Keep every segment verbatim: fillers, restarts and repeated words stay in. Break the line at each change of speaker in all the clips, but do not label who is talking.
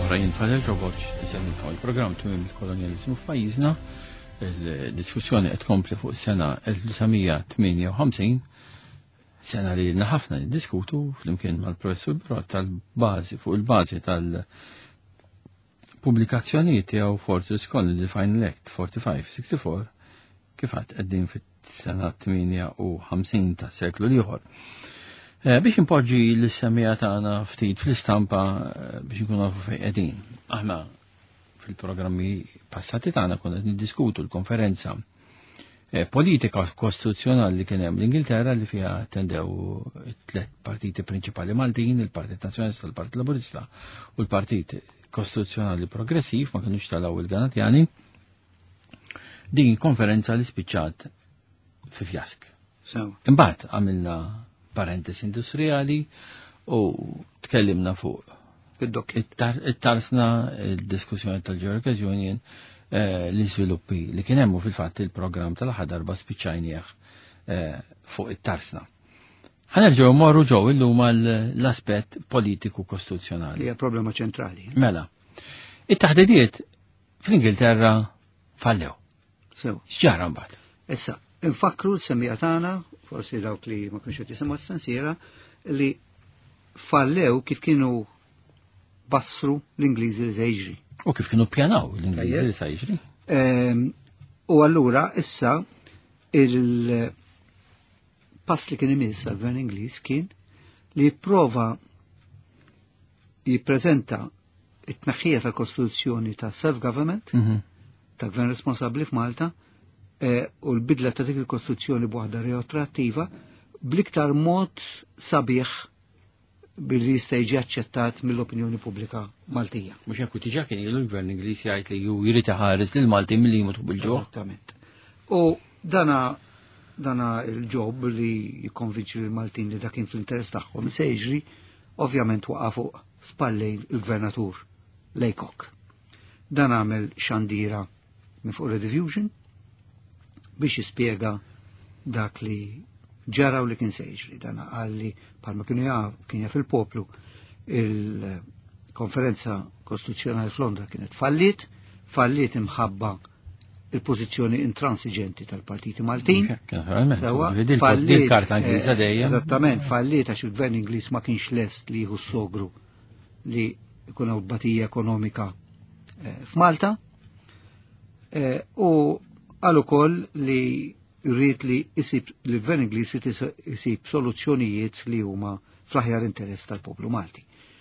oħrajn fal-ġobot nisemmikom il-programm twim il-kolonializmu f'pajjiżna. Il-diskussjoni qed tkompli fuq sena elf tisa' tminja u ħamsin, sena li lna ħafna niddiskutu flimkien mal-professur Birot tal-bażi fuq il-bażi tal-pubblikazzjonijiet tiegħu Fortress College Final Act forty-five sixty-four kif għad qegħdin fit-sena tminja u ħamsin tas-seklu ieħor. Biex impoġġi l-semmija tagħna ftit fl-istampa biex nkunu nafu fejn qegħdin. Aħna fil-programmi passati tagħna konna niddiskutu l-konferenza politika kostituzzjonali li kien hemm l-Ingilterra li fiha attendew tliet partiti prinċipali Maltin, il-Partit Nazzjonalista, il-Partit Laburista u l-Partit Kostituzzjonali Progressiv, ma kinux talaw il-Ganatjani. Din konferenza li spiċċat fi fjask. Imbagħad għamilna parentesi industrijali u tkellimna fuq it-tarsna il-diskussjoni tal-European Union l-iżviluppi li kien hemm fil-fatt il-programm tal-aħħar darba spiċċajnieh fuq it-tarsna. Ħanerġgħu morru ġew illum l-aspett politiku kostituzzjonali.
Hija problema ċentrali.
Mela. It-taħdidiet fl-Ingilterra fallew.
Sew.
X'ġara mbagħad?
Issa, infakru l-semmija tagħna, forsi dawk li ma kienx qed jisimgħu s-sensiera, li fallew kif kienu bassru l-Ingliżi li se jiġri.
U kif kienu ppjanaw l-Ingliżi li se jiġri?
U allura issa il-pass li kien imiss għall-Gvern Ingliż kien li jipprova jippreżenta it-tnaħħija tal-Kostituzzjoni ta' self-government, ta' gvern responsabbli f'Malta, u l-bidla ta' dik il-Kostituzzjoni b'waħda retroattiva bl-iktar mod sabiħ billi jista' jiġi aċċettat mill-opinjoni pubblika Maltija.
Mhux hekk diġà kien ilu l-Gvern Ingliż jgħid li ju jrid iħares lil Malti milli jmutu bil-ġuħ.
Esattament. U dana dana il-ġob li jikkonvinċi lil Maltin li dak kien fl-interess tagħhom se jiġri, ovvjament waqa' fuq spallejn il-Gvernatur Laycock. Dan għamel xandira minn fuq Rediffusion biex jispjega dak li ġaraw li kien se jiġri. Dan għalli palma kienu kien jaf il-poplu il-konferenza kostituzzjonali f'Londra kienet fallit, fallit imħabba il-pożizzjoni intransiġenti tal-partiti Maltin. Eżattament, fallit għax il-Gvern Ingliż ma kienx lest li jieħu s-sogru li jkun hawn tbatija ekonomika f'Malta. U għal ukoll li rrid li jsib li l-Gvern Ingliż isib soluzzjonijiet li huma fl-aħjar interess tal-poplu Malti.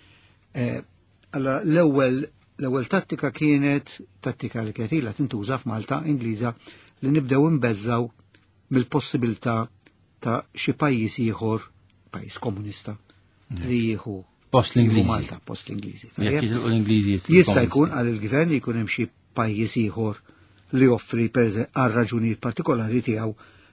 Allora l-ewwel l-ewwel tattika kienet tattika li kienet ilha tintuża f'Malta Ingliża li nibdew imbeżżaw mill-possibilità ta' xi pajjiż ieħor, pajjiż komunista, li jieħu
post l-Ingliżi.
Malta post l-Ingliżi.
l-Ingliżi.
Jista' jkun għal il-Gvern li jkun hemm xi pajjiż ieħor li offri per għal raġunijiet partikolari tiegħu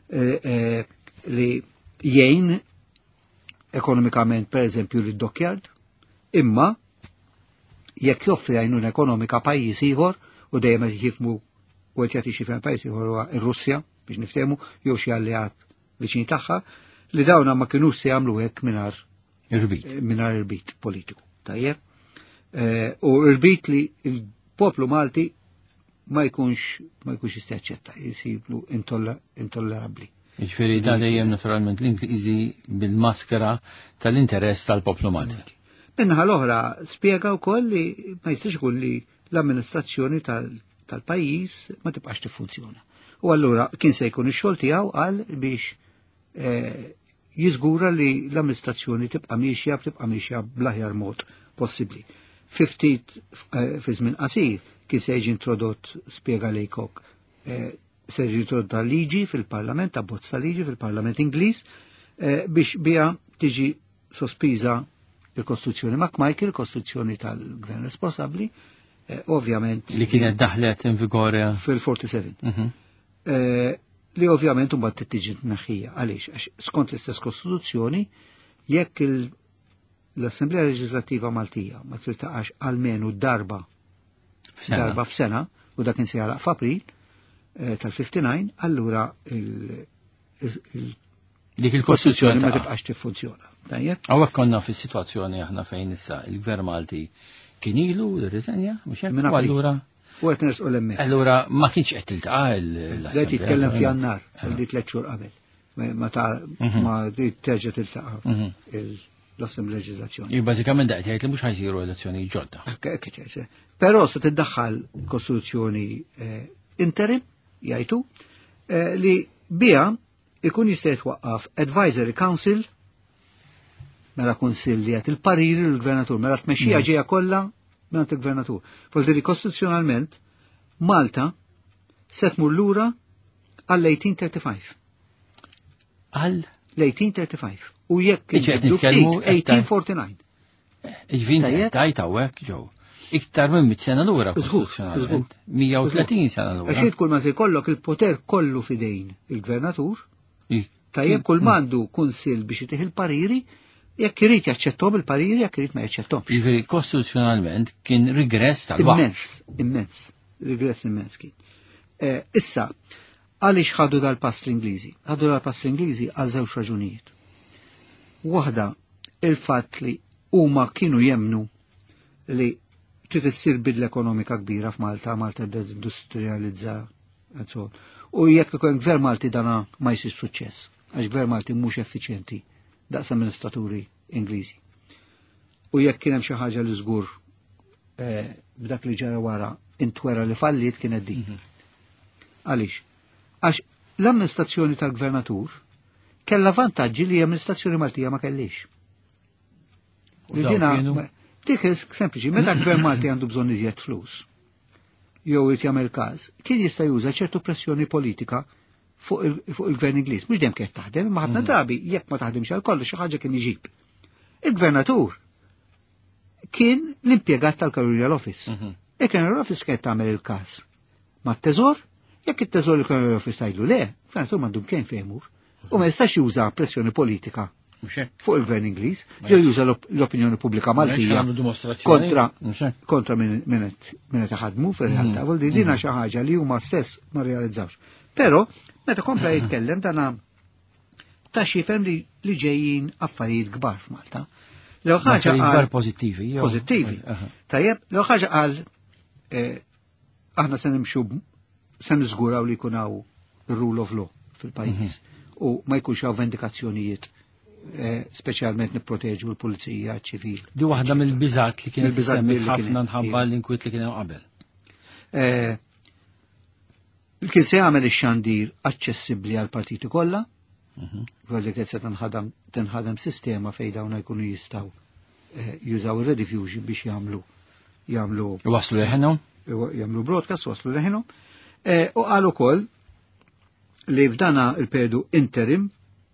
li jgħin ekonomikament per eżempju li d-Dockyard, imma jekk joffri għajnuna ekonomika pajjiż ieħor u dejjem qed jifhmu u qed jagħti xi fejn pajjiż ieħor huwa r-Russja biex niftehmu jew xi alleat viċin tagħha li dawna ma kinux se jagħmlu hekk mingħajr irbit mingħajr irbit politiku. Tajjeb? U irbit li l-poplu Malti ma jkunx ma jkunx jista' jaċċetta, jisiblu intollerabbli.
Jiġifieri dan dejjem naturalment l-Ingliżi bil-maskera tal-interess tal-poplu Malti.
Minnaħa l-oħra spjega wkoll li ma jistax ikun li l-amministrazzjoni tal-pajjiż ma tibqax tiffunzjona. U allura kien se jkun ix-xogħol tiegħu qal biex jiżgura li l-amministrazzjoni tibqa' mixja tibqa' mixja bl-aħjar mod possibbli. Ftit fi żmien qasir kien se jiġi introdott spjega Laycock se jiġi introdotta liġi fil-Parlament, abbozza liġi fil-Parlament Ingliż biex biha tiġi sospiża il-Kostituzzjoni McMichael, il-Kostituzzjoni tal-Gvern responsabbli, ovvjament
li kienet daħlet in vigore
fil-forty-seven. Li ovvjament mbagħad tittiġi tneħħija. Għaliex? Għax skont l-istess Kostituzzjoni jekk l-Assemblea Leġislattiva Maltija ma triltaqax almenu darba darba f'sena u dak kien se jagħlaq f'April tal-fifty-nine, allura
dik il-Kostituzzjoni
ma tibqax tiffunzjona.
Għawek konna fi situazzjoni aħna fejn issa il-Gvern Malti kien ilu l-riżenja, mhux hekk?
Minn
U allura
U qed nersqu l-hemmhekk.
allura ma kienx qed tiltaqa' l-Assembleja.
Qed jitkellem f'Jannar, għal tliet xhur qabel. Ma ta' ma trid terġa' tiltaqa' l-Assembleja Leġislazzjoni.
I bażikament da qed jgħid li mhux ħajsiru elezzjoni ġodda.
Però se tiddaħħal kostituzzjoni interim jgħidu li biha ikun jista' jitwaqqaf Advisory Council mela kunsill li qed il-pariri l-Gvernatur, mela tmexxija ġejja kollha minn il-Gvernatur. Foldiri kostituzzjonalment Malta se tmur lura għall-eighteen thirty-five.
Għal?
L-eighteen thirty-five. U jekk eighteen forty-nine.
Iġvin tajt hawnhekk ġew. Iktar minn mit sena lura kostituzzjonalment. mija u tletin sena lura.
Għax kull ma tikollok il-poter kollu fidejn il-Gvernatur, tajjeb kull mandu kunsill biex jitih il-pariri, jekk irid jaċċettom il-pariri, jekk irid ma jaċċettomx.
Jiġifieri kostituzzjonalment kien rigress tal-waqt.
Immens, immens, rigress immens kien. Issa, għaliex ħadu dal-pass l-Ingliżi? Ħadu dal-pass l-Ingliżi għal żewġ raġunijiet. Waħda, il-fatt li huma kienu jemnu li trid issir bidla ekonomika kbira f'Malta, Malta bdeet industrializza, u jekk ikun gvern Malti dana ma jsir suċċess, għax gvern Malti mhux effiċjenti daqs amministraturi Ingliżi. U jekk kien hemm xi ħaġa li żgur b'dak li ġara wara intwera li falliet kienet din. Għaliex? Għax l-amministrazzjoni tal-Gvernatur kellha vantaġġi li l-amministrazzjoni Maltija ma kellix. Dik sempliċi, meta gvern Malti għandu bżonn iżjed flus, jew irid jagħmel każ, kien jista' juża ċertu pressjoni politika fuq il-gvern Ingliż. Mhux dejjem kien taħdem, imma ħafna drabi jekk ma taħdimx għal kollu xi ħaġa kien iġib. Il-Gvernatur kien l-impjegat tal-Career Office. Il-Career Office kien tagħmel il-każ. Ma t-teżor, jekk it-teżor il-Career Office tgħidlu le, il-Gvernatur m'għandhom kien fejmur, u ma jistax juża pressjoni politika fuq il-gvern Ingliż, jew juża l-opinjoni pubblika Maltija kontra kontra min qed iħaddmu fir-realtà. Vuol dire dina xi ħaġa li huma stess ma realizzawx. Però meta kompla jitkellem dana ta' xifhem li ġejjin affarijiet kbar f'Malta. Lew ħaġa
kbar pożittivi.
Pożittivi. Tajjeb, lew ħaġa qal aħna se nimxu se niżguraw li jkun hawn ir-rule of law fil-pajjiż u ma jkunx hawn vendikazzjonijiet speċjalment nipproteġu l-pulizija ċivil.
Di waħda mill-biżat li kienet semmi ħafna nħabba l-inkwiet li kien hemm qabel.
Kien se jagħmel ix-xandir aċċessibbli għal partiti kollha, għalli kien se tinħadem sistema fejn dawn jkunu jistgħu jużaw ir-redifuġi biex jagħmlu jagħmlu
waslu leħinhom?
Jagħmlu broadcast waslu leħinhom. U qal ukoll li f'dana il-periodu interim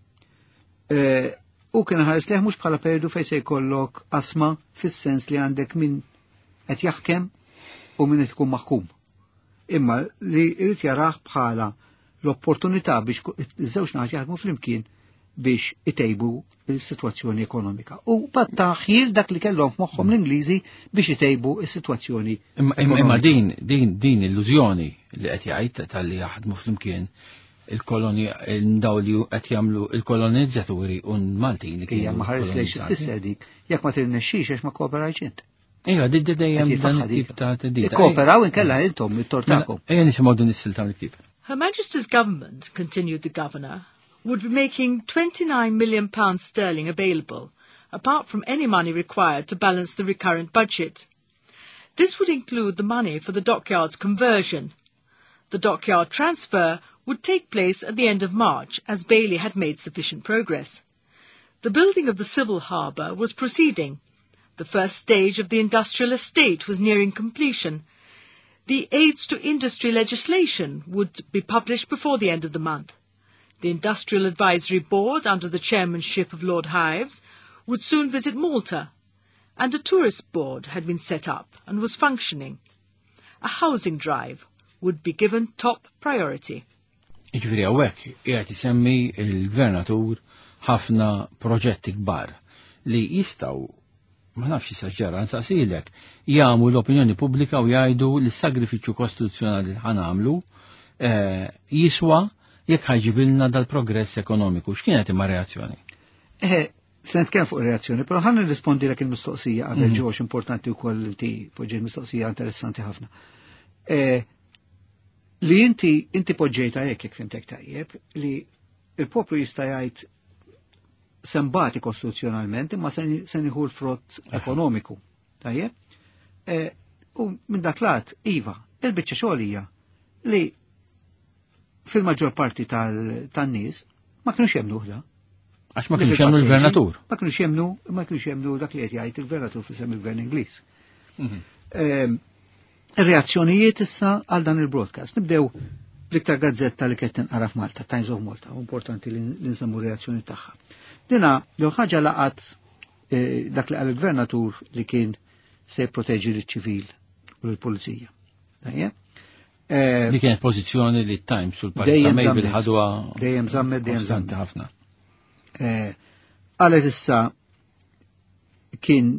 u kien ħares leħ mhux bħala periodu fejn se jkollok asma fis-sens li għandek min qed jaħkem u min qed ikun maħkum. Imma li jrid jarah bħala l-opportunità biex iż-żewġ naħat jaħdmu flimkien biex itejbu l-sitwazzjoni ekonomika. U b'attaħħir dak li kellhom f'moħħhom l-Ingliżi biex itejbu s-sitwazzjoni.
Imma din din din illużjoni li qed jgħid tal-li jaħdmu flimkien il-koloni ndaw li qed jagħmlu il-kolonizzaturi u Maltin li
kienu. Ma ħares lejx tfisser dik, jekk ma tirnexxix għax ma kooperajx int.
Ejja, di dejjem dan it-tip ta' tedita.
Ikkooperaw inkella intom it-tortakom.
Ejja nisimgħu din is-silta mill-ktib.
Her Majesty's government, continued the governor, would be making twenty-nine million pounds sterling available, apart from any money required to balance the recurrent budget. This would include the money for the dockyard's conversion. The dockyard transfer would take place at the end of March, as Bailey had made sufficient progress. The building of the civil harbour was proceeding. The first stage of the industrial estate was nearing completion. The aids to industry legislation would be published before the end of the month. The Industrial Advisory Board, under the chairmanship of Lord Hives, would soon visit Malta, and a tourist board had been set up and was functioning. A housing drive would be given top priority.
Iġviri għawek, jgħati semmi il-gvernatur ħafna proġetti kbar li jistaw, ma nafx jisaġġara, nsaqsilek, jgħamu l-opinjoni pubblika u jgħidu l-sagrifiċu kostituzzjonali li ħanamlu jiswa jekk ħajġibilna dal-progress ekonomiku. X'kienet imma reazzjoni?
se nitkellem fuq reazzjoni, però ħanna nirrispondi lek il-mistoqsija qabel ġewx importanti wkoll inti poġġej mistoqsija interessanti ħafna. Li inti inti poġġejta hekk jekk fimtek tajjeb li il-poplu jista' jgħid sembati kostituzzjonalment imma se nieħu l-frott ekonomiku. Tajjeb? U minn dak lat, iva, il-biċċa xogħol hija li fil-maġġor parti tan-nies ma kinux jemnu da.
Għax ma kinux jemnu l-gvernatur.
Ma kinux jemnu, ma kinux jemnu dak li qed jgħid il-gvernatur fisem il-gvern Ingliż. Ir-reazzjonijiet issa għal dan il-broadcast. Nibdew l-iktar gazzetta li qed tinqara f'Malta, Times of Malta, importanti li nsemmu reazzjoni tagħha. Dina jew ħaġa laqat dak li qal il-gvernatur li kien se jipproteġi l-ċivil u l-pulizija.
Li kienet pożizzjoni li Times u l-Partita Mejbil ħadwa
dejjem żammet dejjem
żammet ħafna.
Qalet issa kien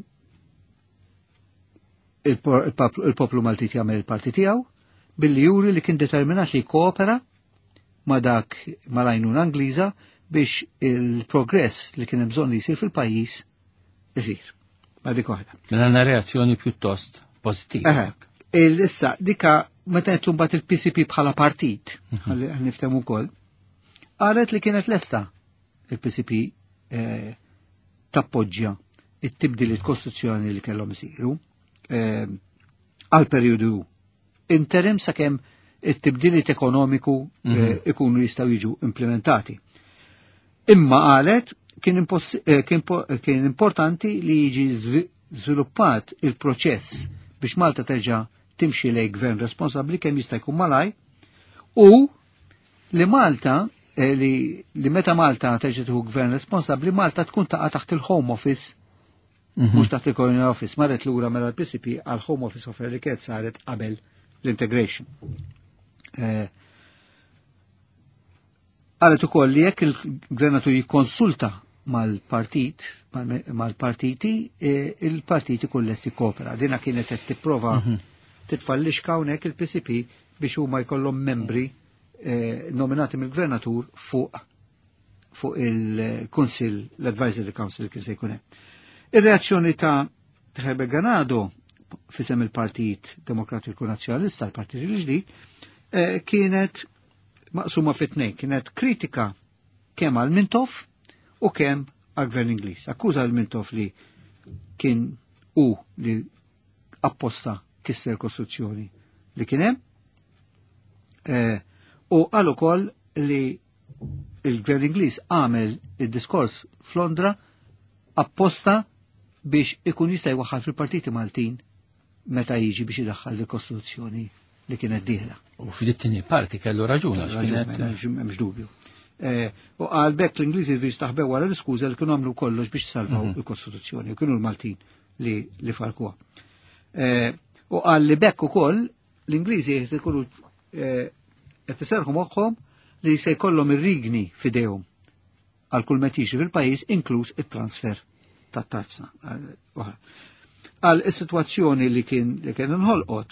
il-poplu Maltit jagħmel il-parti tiegħu billi juri li kien determinat li jkoopera ma' dak mal-għajnuna Angliża biex il-progress li kien hemm bżonn li jsir fil-pajjiż isir. Ma dik waħda.
Għandna reazzjoni pjuttost pożittiva.
Issa dika meta qed mbagħad il-P C P bħala partit, ħalli niftehmu wkoll, qalet li kienet lesta il-P C P tappoġġja it-tibdiliet kostituzzjoni li kellhom isiru għal perjodu interim sakemm it-tibdiliet ekonomiku ikunu jistgħu jiġu implementati. Imma qalet kien importanti li jiġi żviluppat il-proċess biex Malta terġa' timxi lejn gvern responsabbli kemm jista' jkun malaj u li Malta li li meta Malta terġa' tieħu gvern responsabbli Malta tkun taqa' taħt il-Home Office mhux taħt il-Colonial Office. Marret lura mela l-P C P għal Home Office offer li kienet saret qabel l-integration. Qalet ukoll li jekk il-gvernatur jikkonsulta mal-partit, mal-partiti, il-partiti kullest jikkopera. Dina kienet qed tipprova titfallixka hawnhekk il-P C P biex huma jkollhom membri nominati mill-gvernatur fuq fuq il-Kunsill, l-Advisory Council li kien se jkun hemm. Ir-reazzjoni ta' Herbert Ganado fisem il-Partit Demokratiku Nazzjonalista, l-Partit il-ġdid, kienet maqsuma fit-tnejn, kienet kritika kemm għal Mintoff u kemm għal Gvern Ingliż. Akkuża l Mintoff li kien u li apposta kisser kostruzzjoni li kien hemm u qal ukoll li il-Gvern Ingliż għamel id-diskors f'Londra apposta biex ikun jista' jwaħħal fil-partiti Maltin meta jiġi biex idaħħal il-Kostituzzjoni li kienet dieħla.
U fil-tieni parti kellu raġuna
m'hemmx dubju. U qal bekk l-Ingliżi jridu jistaħbew wara l-iskuża li kienu għamlu kollox biex salvaw il-Kostituzzjoni, kienu l-Maltin li li farkuha. U qal li bekk ukoll l-Ingliżi qed ikunu qed iserħu moħħhom li se jkollhom ir-rigni f'idejhom għal kull ma tiġi fil-pajjiż inkluż it-transfer tat-tazza. Għal is-sitwazzjoni li kien li kien inħolqot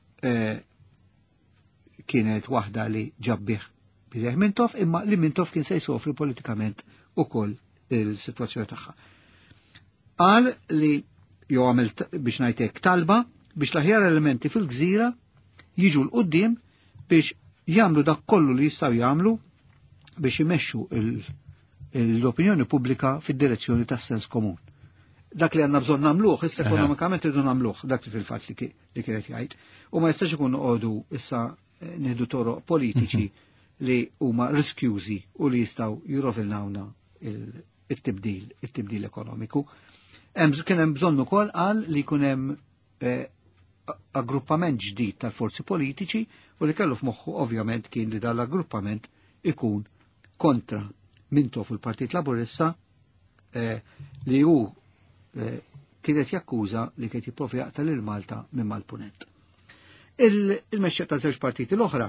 kienet waħda li ġabbih bideh Mintoff imma li Mintoff kien se jsofri politikament ukoll il-sitwazzjoni tagħha. Qal li jew għamel biex ngħidlek talba biex l-aħjar elementi fil-gżira jiġu l-qudiem biex jagħmlu dak kollu li jistgħu jagħmlu biex imexxu l-opinjoni pubblika fid-direzzjoni tas-sens komun. Dak li għandna bżonn nagħmluh, issa ekonomikament irridu nagħmluh, dak li fil-fatt li kienet jgħid. U ma jistax ikun noqogħdu issa nieħdu toroq politiċi li huma riskjużi u li jistgħu jirovilnawna il-tibdil, il-tibdil ekonomiku. Kien hemm bżonn ukoll qal li jkun hemm aggruppament ġdid tal-forzi politiċi u li kellu f'moħħu ovvjament kien li dal-aggruppament ikun kontra Mintoff il-Partit Laburista li hu kienet jakkuża li kienet jipprovi jaqtal il-Malta minn Mal-Punent. Il-mexxej ta' żewġ partiti l-oħra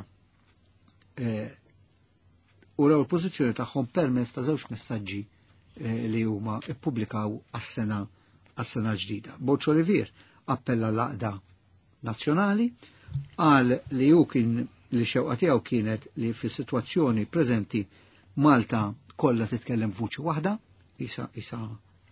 uraw il-pożizzjoni tagħhom permezz ta' żewġ messaġġi li huma ippubblikaw għas-sena għas-sena ġdida. Boċ Olivier appella l-għaqda nazzjonali qal li hu kien li xewqa tiegħu kienet li fis-sitwazzjoni preżenti Malta kollha titkellem vuċi waħda, isa isa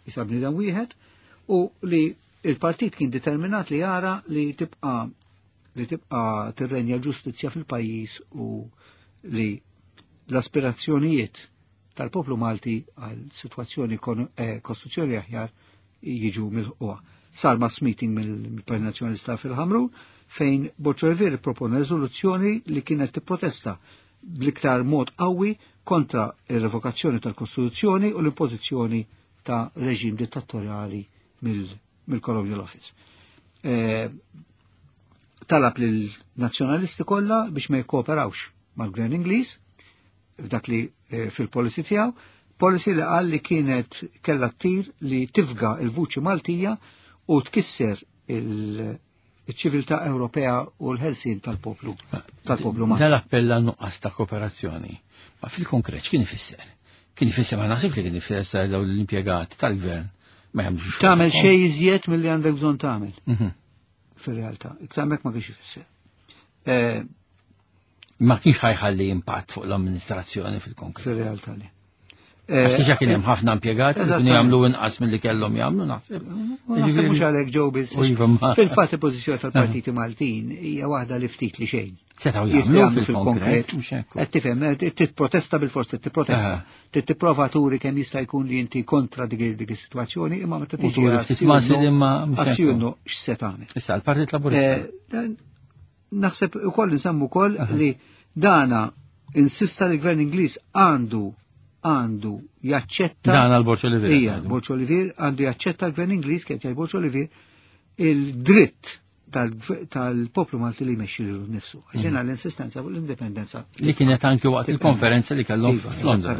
jisabni dan wieħed, u li il-partit kien determinat li jara li tibqa' li tibqa' tirrenja ġustizzja fil-pajjiż u li l-aspirazzjonijiet tal-poplu Malti għal situazzjoni kostituzzjoni aħjar jiġu mill-ħuqa. Sar mass meeting mill-Partit Nazzjonalista fil-Ħamru fejn Boċorvir propone riżoluzzjoni li kienet tipprotesta bl-iktar mod qawwi kontra ir-revokazzjoni tal-Kostituzzjoni u l-impożizzjoni ta' reġim dittatorjali mill-Colonial Office. E, talab lill-nazzjonalisti kollha biex ma jikkooperawx mal-Gvern Ingliż f'dak li e, fil-policy tiegħu, policy li qal li kienet kellha ttir li tifga il-vuċi Maltija u tkisser il-ċiviltà Ewropea u l-ħelsien tal-poplu tal-poplu Malti.
Dal-appella nuqqas ta' kooperazzjoni, ma fil-konkret kien ifisser? Kien ifisser ma naħseb li kien ifisser daw l-impjegati tal-gvern ma jagħmlux xogħol.
Tagħmel xejn iżjed milli għandek bżonn tagħmel. Fir-realtà, iktar hekk ma kienx ifisser.
Ma kienx ħajħalli impatt fuq l-amministrazzjoni fil-konkret.
Fir-realtà li.
Għax tiġa kien hemm ħafna impjegati li kienu jagħmlu inqas milli kellhom jagħmlu naħseb.
Naħseb mhux għalhekk ġew biss. Fil-fatt il-pożizzjoni tal-partiti Maltin hija waħda li ftit li xejn.
Setgħu jagħmlu fil-konkret.
Qed tifhem, titprotesta bil-fors titprotesta. Tipprova turi kemm jista' jkun li inti kontra dik dik is-sitwazzjoni imma meta tiġi assjunu x'se tagħmel.
Issa l-Partit Laburista.
Naħseb ukoll nsemmu wkoll li dana insista li l-Gvern Ingliż għandu għandu jaċċetta
dana l-Borċ Olivier.
Ija, Borċ Olivier għandu jaċċetta l-Gvern Ingliż kien jgħid Borċ Olivier il-dritt tal-poplu Malti li jmexxi lilu nnifsu. Ġena l-insistenza fuq l-indipendenza.
Li kienet anke waqt il-konferenza li kellhom f'Londra.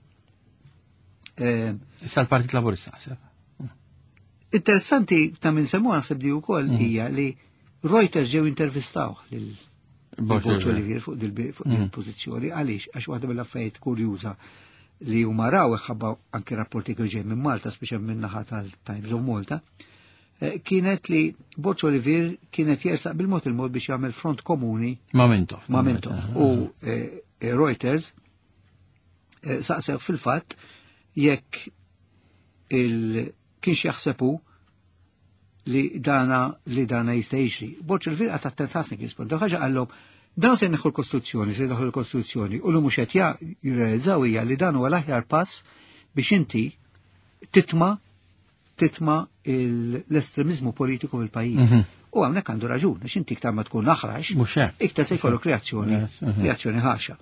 Issa l-Partit Laburista naħseb.
Interessanti ta' minn semmu naħseb di wkoll hija li Reuters ġew intervistaw lil Borċ Olivier fuq il-pożizzjoni għaliex għax waħda mill-affarijiet kurjuża li huma raw ħabba anke rapporti kienu ġej minn Malta, speċjalment minn naħa tal-Times of Malta, kienet li Borċ Olivier kienet jersaq bil-mod il-mod biex jagħmel front komuni
ma' Mintoff.
Ma' Mintoff. U Reuters saqsew fil-fatt jekk il kienx jaħsebu li dana li dana jista' jiġri. Borċ Olivier qatt attent ħafna kien jispond. Ħaġa qallhom dan se jneħħu l-Kostituzzjoni, se jneħħu l-Kostituzzjoni u li mhux qed jirrealizzaw hija li dan huwa l-aħjar pass biex inti titma' titma' l-estremizmu politiku fil-pajjiż. U hawnhekk għandu raġun, għax inti iktar ma tkun aħrax, iktar se jkollok reazzjoni reazzjoni ħaxa.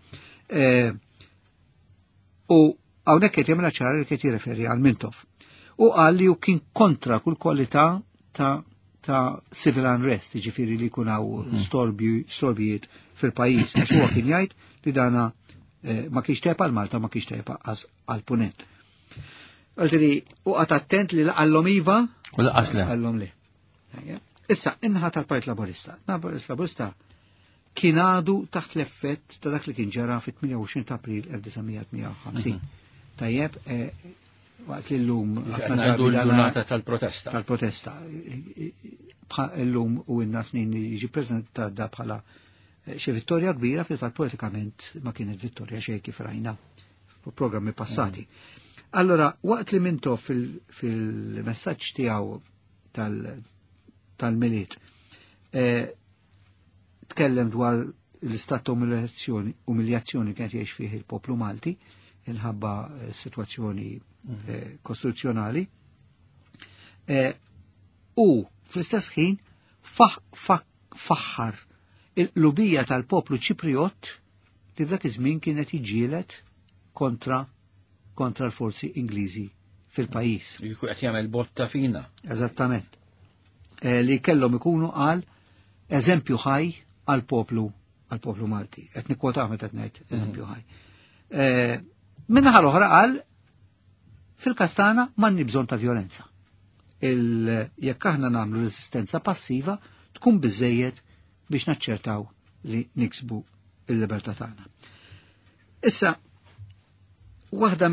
U hawnhekk qed jagħmilha ċara li qed jirreferi għal Mintoff. U qal li hu kien kontra kull kwalità ta' ta' civil unrest, ġifiri li kunaw storbijiet fil-pajis, għax huwa kien jgħid li dana ma kienx tepa l-Malta, ma kienx tepa għal-Punent. Għaltiri, u għat attent li għallom iva,
u l-qasla.
Għallom li. Issa, inħa tal-Partit Laburista. Partit Laburista kien għadu taħt l-effett ta' dak li kien ġara fit-tminja u għoxrin ta' April elf tisa' tminja u ħamsin. Tajjeb, waqt li l-lum
għandu l-ġurnata tal-protesta.
Tal-protesta. L-lum u inna snin jiġi prezenta da bħala xie vittoria kbira fil-fat politikament ma kienet vittoria xie kif rajna programmi passati. Allora, waqt li Mintoff fil-messaġġ tiegħu tal-miliet tkellem dwar l-istat ta' umiljazzjoni kienet jgħix fih il-poplu Malti inħabba situazzjoni kostituzzjonali u fl-istess ħin faħħar il-lubija tal-poplu Ċipriot li f'dak iż-żmien kienet jiġġieled kontra kontra l-forzi Ingliżi fil-pajjiż.
Jkun qed jagħmel botta fina.
Eżattament. Li kellhom ikunu għal eżempju ħaj għal poplu għal poplu Malti. Qed nikkwota meta qed ngħid eżempju ħaj. Minnaħa l-oħra qal fil-Kastana m'għandni bżonn ta' violenza. Jekk aħna nagħmlu resistenza passiva tkun biżejjed biex naċċertaw li niksbu il-libertà tagħna. Issa waħda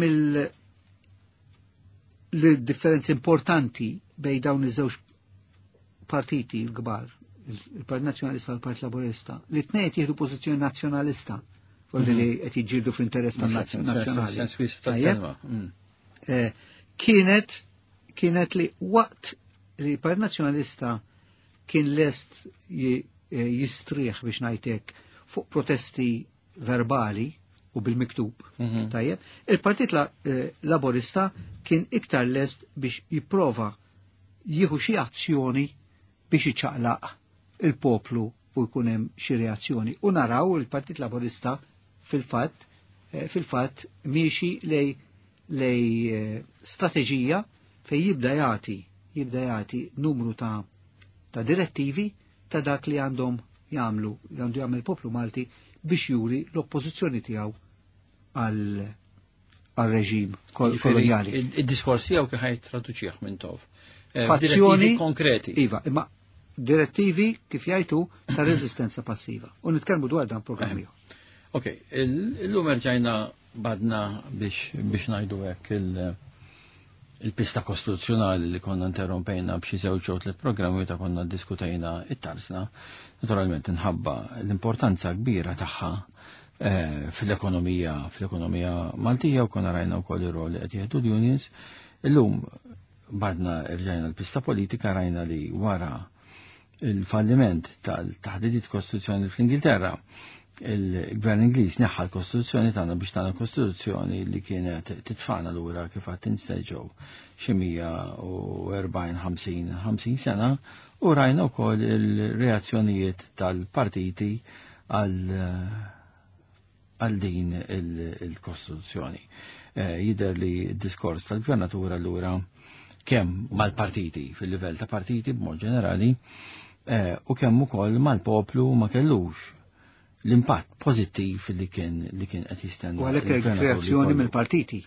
mill-differenzi importanti bej dawn iż-żewġ partiti l-kbar, il-Partit Nazzjonalista u l-Partit Laburista, li tnejn jieħdu pożizzjoni nazzjonalista, volli li qed jiġġieldu fl-interess tan-nazzjonali. Kienet kienet li waqt li Partit Nazzjonalista kien lest jistrieħ biex ngħidlek fuq protesti verbali u bil-miktub. Tajjeb, il-Partit Laburista kien iktar lest biex jipprova jieħu xi azzjoni biex iċċaqlaq il-poplu u jkun hemm xi reazzjoni. U naraw il-Partit Laburista fil-fatt fil-fatt miexi lej lej strateġija fejn jibda jagħti jibda jagħti numru ta' ta' direttivi ta' dak li għandhom jagħmlu għandu jagħmel poplu Malti biex juri l-oppożizzjoni tiegħu għal għal-reġim koloniali.
Id-diskorsi għaw kħaj traduċiħ minn tov.
Fazzjoni
konkreti.
Iva, imma direttivi kif jgħidu ta' rezistenza passiva. U nitkellmu dwar dan programmi.
Ok, l-lum erġajna badna biex biex ngħidu hekk il-pista kostituzzjonali li konna interrompejna b'xi żewġ tliet programmi ta' konna diskutajna it-tarsna, naturalment nħabba l-importanza kbira tagħha fil-ekonomija fil-ekonomija Maltija u konna rajna wkoll ir-rol li qed jieħdu l-unions. Illum badna rġajna l-pista politika rajna li wara il-falliment tal-taħdidiet kostituzzjoni fl-Ingilterra il-Gvern Ingliż neħħa l-Kostituzzjoni tagħna biex tagħna Kostituzzjoni li kienet titfana lura kif qatt tinsteġgħu xi mija u erbgħin ħamsin sena u rajna wkoll il-reazzjonijiet tal-partiti għal għal din il-Kostituzzjoni. Jidher li d-diskors tal-Gvernatura lura kemm mal-partiti fil-livell ta' partiti b'mod ġenerali u kemm ukoll mal-poplu ma kellux l-impatt pozittiv li kien li kien qed jistenna.
U għalhekk il-kreazzjoni mill-partiti.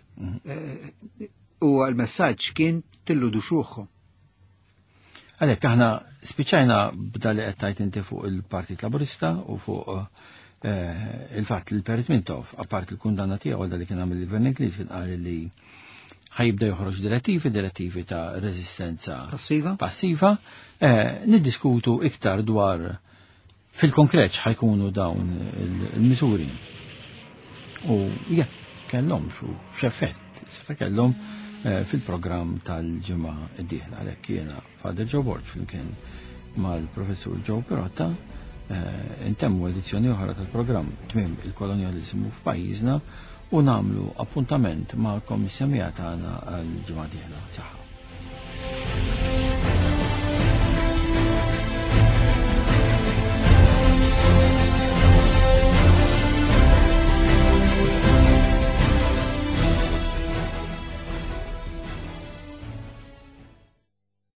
U għal-messaġġ kien tilludu xuħħu.
Għalhekk aħna spiċċajna b'da li qed tgħid inti fuq il-Partit Laburista u fuq il-fatt li l-Perit Mintov, apart il-kundanna tiegħu għal li kien għamil il-Gvern Ingliż kien qal li ħajibda joħroġ direttivi, direttivi ta' resistenza
passiva,
passiva niddiskutu iktar dwar fil-konkret ħajkunu dawn il-misuri. U jekk kellhom xu x'effett, se kellhom fil-programm tal-ġimgħa d-dieħla għalhekk jiena Father Joe Borg flimkien mal-Professur Joe Pirotta intemmu edizzjoni oħra tal-programm tmiem il-kolonializmu f'pajjiżna u nagħmlu appuntament ma' kommissjonija tagħna għal-ġimgħa d-dieħla. Saħħa.